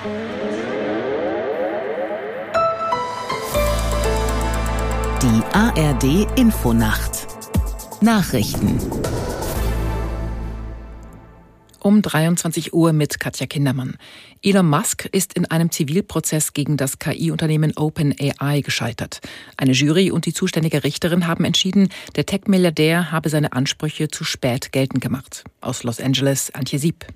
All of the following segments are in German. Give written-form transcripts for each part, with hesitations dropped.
Die ARD-Infonacht. Nachrichten. Um 23 Uhr mit Katja Kindermann. Elon Musk ist in einem Zivilprozess gegen das KI-Unternehmen OpenAI gescheitert. Eine Jury und die zuständige Richterin haben entschieden, der Tech-Milliardär habe seine Ansprüche zu spät geltend gemacht. Aus Los Angeles, Antje Sieb.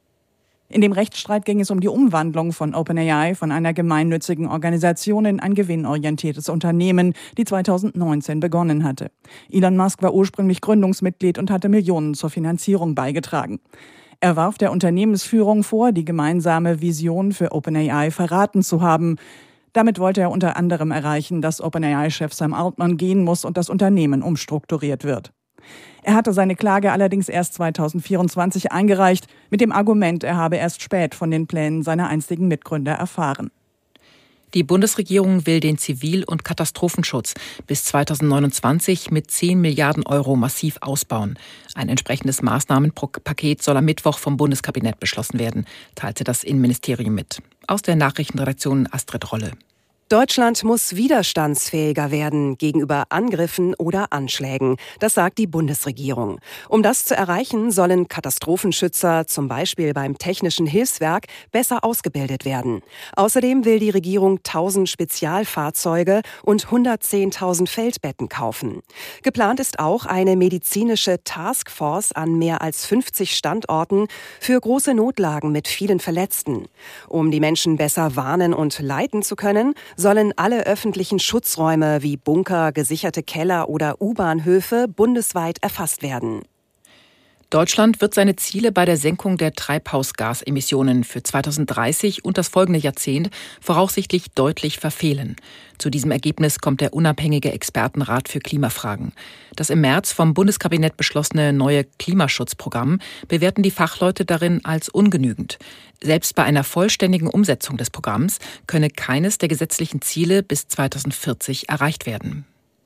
In dem Rechtsstreit ging es um die Umwandlung von OpenAI von einer gemeinnützigen Organisation in ein gewinnorientiertes Unternehmen, die 2019 begonnen hatte. Elon Musk war ursprünglich Gründungsmitglied und hatte Millionen zur Finanzierung beigetragen. Er warf der Unternehmensführung vor, die gemeinsame Vision für OpenAI verraten zu haben. Damit wollte er unter anderem erreichen, dass OpenAI-Chef Sam Altman gehen muss und das Unternehmen umstrukturiert wird. Er hatte seine Klage allerdings erst 2024 eingereicht, mit dem Argument, er habe erst spät von den Plänen seiner einstigen Mitgründer erfahren. Die Bundesregierung will den Zivil- und Katastrophenschutz bis 2029 mit 10 Milliarden Euro massiv ausbauen. Ein entsprechendes Maßnahmenpaket soll am Mittwoch vom Bundeskabinett beschlossen werden, teilte das Innenministerium mit. Aus der Nachrichtenredaktion Astrid Rolle. Deutschland muss widerstandsfähiger werden gegenüber Angriffen oder Anschlägen. Das sagt die Bundesregierung. Um das zu erreichen, sollen Katastrophenschützer, zum Beispiel beim Technischen Hilfswerk, besser ausgebildet werden. Außerdem will die Regierung 1000 Spezialfahrzeuge und 110.000 Feldbetten kaufen. Geplant ist auch eine medizinische Taskforce an mehr als 50 Standorten für große Notlagen mit vielen Verletzten. Um die Menschen besser warnen und leiten zu können, sollen alle öffentlichen Schutzräume wie Bunker, gesicherte Keller oder U-Bahnhöfe bundesweit erfasst werden. Deutschland wird seine Ziele bei der Senkung der Treibhausgasemissionen für 2030 und das folgende Jahrzehnt voraussichtlich deutlich verfehlen. Zu diesem Ergebnis kommt der unabhängige Expertenrat für Klimafragen. Das im März vom Bundeskabinett beschlossene neue Klimaschutzprogramm bewerten die Fachleute darin als ungenügend. Selbst bei einer vollständigen Umsetzung des Programms könne keines der gesetzlichen Ziele bis 2040 erreicht werden.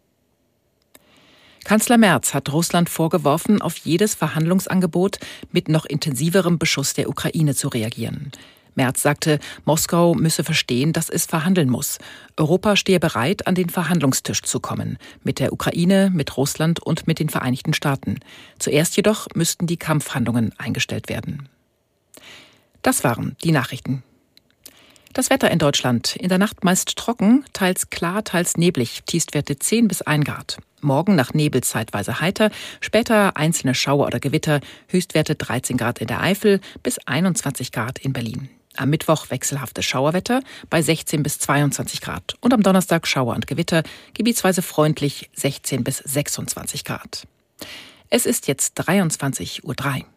Kanzler Merz hat Russland vorgeworfen, auf jedes Verhandlungsangebot mit noch intensiverem Beschuss der Ukraine zu reagieren. Merz sagte, Moskau müsse verstehen, dass es verhandeln muss. Europa stehe bereit, an den Verhandlungstisch zu kommen. Mit der Ukraine, mit Russland und mit den Vereinigten Staaten. Zuerst jedoch müssten die Kampfhandlungen eingestellt werden. Das waren die Nachrichten. Das Wetter in Deutschland. In der Nacht meist trocken, teils klar, teils neblig. Tiefstwerte 10 bis 1 Grad. Morgen nach Nebel zeitweise heiter, später einzelne Schauer oder Gewitter. Höchstwerte 13 Grad in der Eifel bis 21 Grad in Berlin. Am Mittwoch wechselhaftes Schauerwetter bei 16 bis 22 Grad. Und am Donnerstag Schauer und Gewitter, gebietsweise freundlich 16 bis 26 Grad. Es ist jetzt 23:03 Uhr.